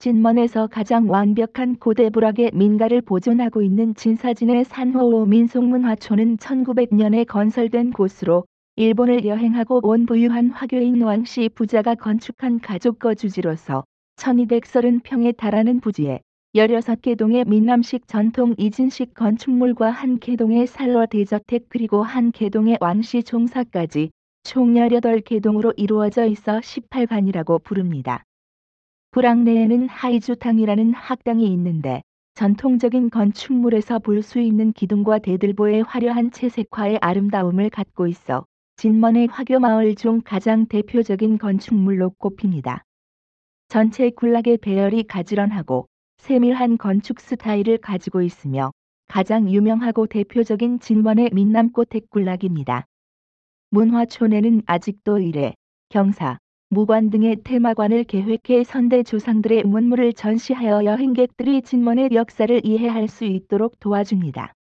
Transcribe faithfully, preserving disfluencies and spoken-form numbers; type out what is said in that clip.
진먼에서 가장 완벽한 고대 불악의 민가를 보존하고 있는 진사진의 산호호 민속문화촌은 천구백 년에 건설된 곳으로 일본을 여행하고 온 부유한 화교인 왕씨 부자가 건축한 가족 거주지로서 천이백삼십 평에 달하는 부지에 열여섯 개 동의 민남식 전통 이진식 건축물과 한 개 동의 살로 대저택 그리고 한 개 동의 왕씨 종사까지 총 열여덟 개 동으로 이루어져 있어 십팔 간이라고 부릅니다. 불악 내에는 하이주탕이라는 학당이 있는데 전통적인 건축물에서 볼 수 있는 기둥과 대들보의 화려한 채색화의 아름다움을 갖고 있어 진먼의 화교 마을 중 가장 대표적인 건축물로 꼽힙니다. 전체 군락의 배열이 가지런하고 세밀한 건축 스타일을 가지고 있으며 가장 유명하고 대표적인 진먼의 민남고택 군락입니다. 문화촌에는 아직도 일회, 경사, 무관 등의 테마관을 계획해 선대 조상들의 문물을 전시하여 여행객들이 진먼의 역사를 이해할 수 있도록 도와줍니다.